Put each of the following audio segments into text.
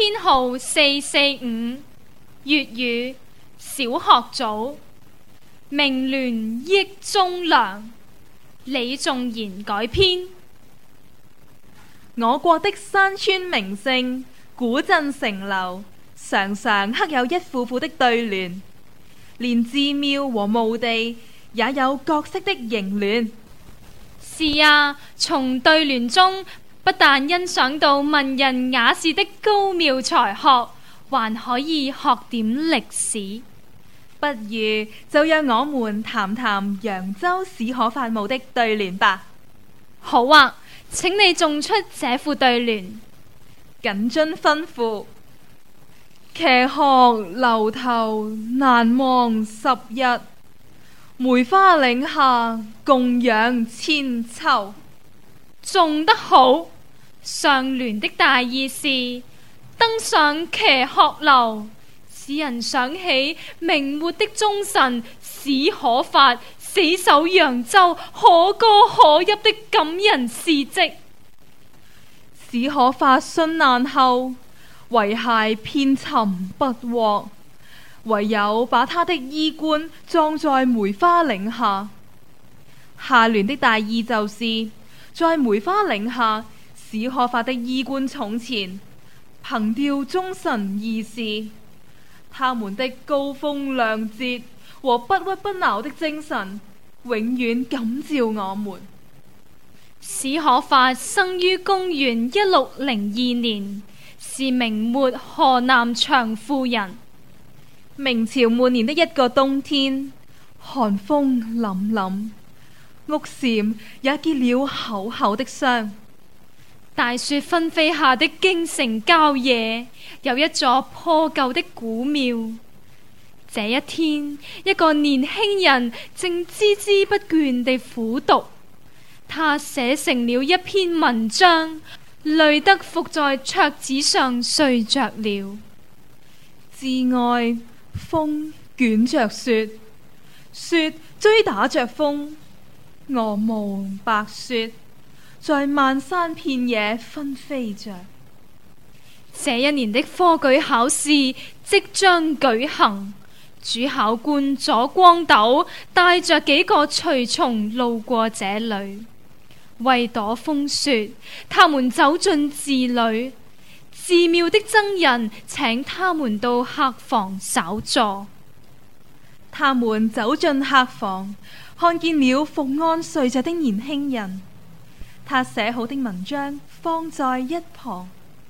編號445，粵語小學組，明聯益忠良，李仲賢改編。 我國的山川名勝、古鎮城樓，常常刻有一副副的對聯，連寺廟和墓地也有各式的楹聯。 是啊，從對聯中不但欣賞到文人雅士的高妙才學，還可以學點歷史。 不如就讓我們談談揚州史可法墓的對聯吧。 好啊，請你誦出這副對聯。 謹遵吩咐。騎鶴樓頭難忘十日，梅花嶺下共養千秋。 誦得好。上聯的大意是登上騎鶴樓，使人想起明末的忠臣史可法死守揚州可歌可泣的感人事蹟。 史可法殉難後，遺骸遍尋不獲，唯有把他的衣冠葬在梅花嶺下。下聯的大意就是在梅花嶺下，史可法的衣冠冢前，憑弔忠臣義士，他們的高風亮節和不屈不撓的精神，永遠感召我們。 史可法生於公元1602年，是明末河南長富人。 明朝末年的一個冬天，寒風凜凜，屋簷也結了厚厚的霜。 大雪紛飛下的京城郊野，有一座破舊的古廟。這一天，一個年輕人正孜孜不倦地苦讀，他寫成了一篇文章，累得伏在桌子上睡着了。 至外風捲着雪，雪追打着風，鵝毛白雪在漫山遍野紛飛着。 這一年的科舉考試即將舉行，主考官左光斗帶着幾個隨從路過這裏，為躲風雪，他們走進寺裏。寺廟的僧人請他們到客房稍坐。 他們走進客房，看見了伏案睡着的年輕人。他寫好的文章放在一旁。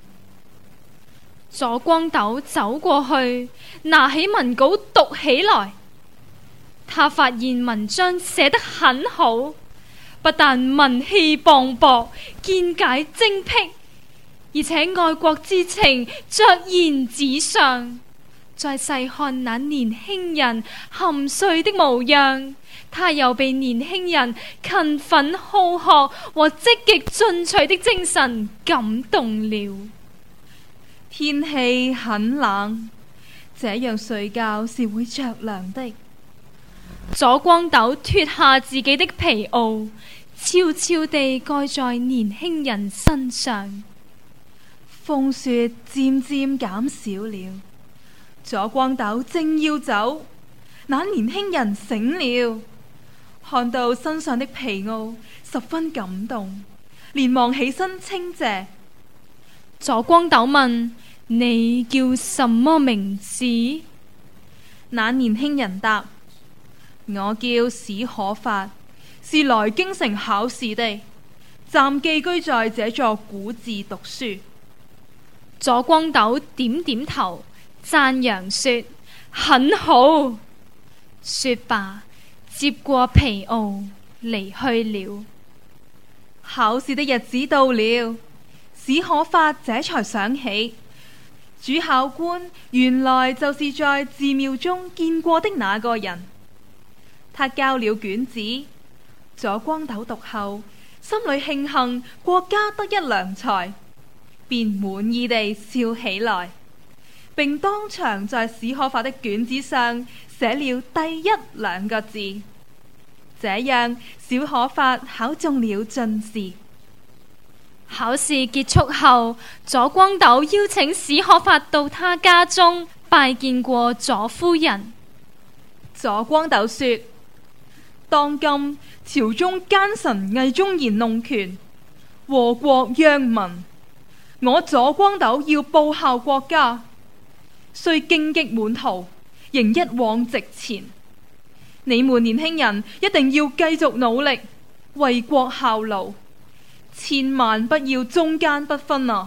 左光斗走過去，拿起文稿讀起來。他發現文章寫得很好，不但文氣磅礴，見解精闢，而且愛國之情卓然紙上。再細看那年輕人含蓄的模樣，他又被年輕人勤奮好學和積極進取的精神感動了。 天氣很冷，這樣睡覺是會着涼的。 左光斗脫下自己的皮袄，悄悄地蓋在年輕人身上。 風雪漸漸減少了，左光斗正要走，那年輕人醒了，看到身上的皮袄，十分感動，連忙起身稱謝。 左光斗問：你叫什麼名字？ 那年輕人答：我叫史可法，是來京城考試的，暫寄居在這座古寺讀書。 左光斗點點頭，讚揚說：很好。說罷，接過皮袄離去了。 考試的日子到了，史可法這才想起，主考官原來就是在寺廟中見過的那個人。他交了卷子，左光斗讀後，心裏慶幸國家得一良才，便滿意地笑起來，並當場在史可法的卷子上寫了第一兩個字。這樣，史可法考中了進士。 考試結束後，左光斗邀請史可法到他家中拜見過左夫人。 左光斗說：當今朝中奸臣魏忠賢弄權，禍國殃民，我左光斗要報效國家，雖荊棘滿途，仍一往直前。你們年輕人一定要繼續努力，為國效勞，千萬不要中間不分啊！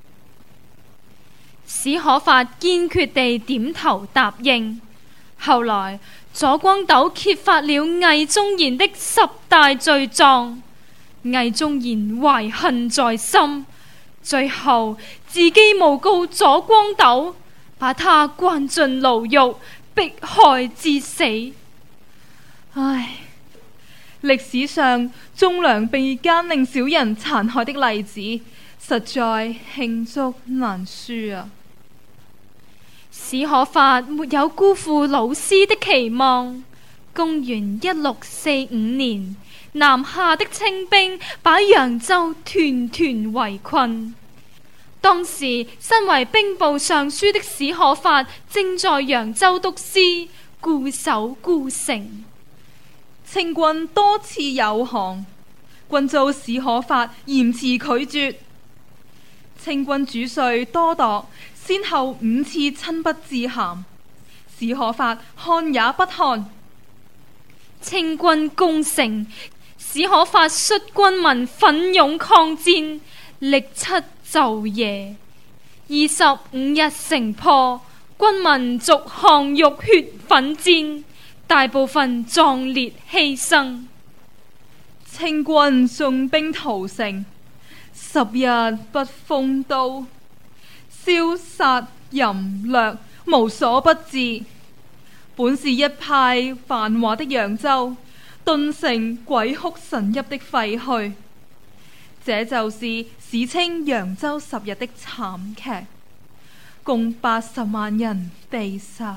史可法堅決地點頭答應。後來左光斗揭發了魏忠賢的10大罪狀，魏忠賢懷恨在心，最後自己誣告左光斗，把他關進牢獄，迫害致死。 唉，歷史上忠良被奸佞小人殘害的例子實在罄竹難書啊！ 史可法沒有辜負老師的期望。公元1645年，南下的清兵把揚州團團圍困。當時身為兵部尚書的史可法正在揚州督師，固守故城。 清軍多次誘降，均遭史可法嚴詞拒絕。清軍主帥多鐸先後5次親筆致函，史可法看也不看。 清軍攻城，史可法率軍民奮勇抗戰，力七晝夜，25日城破，軍民逐項浴血奮戰，大部分壯烈犧牲。 清軍縱兵屠城，10日不封都，燒殺淫掠無所不至。本是一派繁華的揚州，頓成鬼哭神泣的廢墟。這就是史稱揚州10日的慘劇，共80萬人被殺。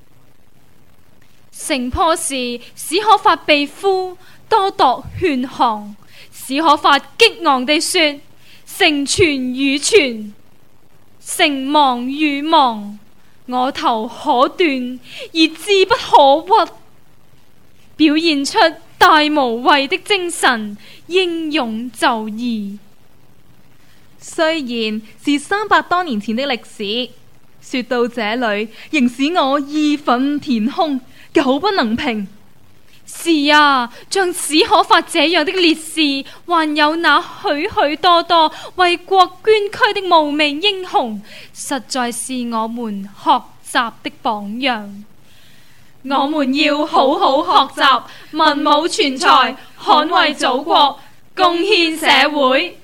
城破時，史可法被俘，多鐸勸降。史可法激昂地說：城存與存，城亡與亡，我頭可斷，而志不可屈。表現出大無畏的精神，英勇就義。 雖然是300多年前的歷史，說到這裏，仍使我義憤填胸，久不能平。 是啊，像史可法這樣的烈士，還有那許許多多為國捐軀的無名英雄，實在是我們學習的榜樣。我們要好好學習，文武全才，捍衛祖國，貢獻社會。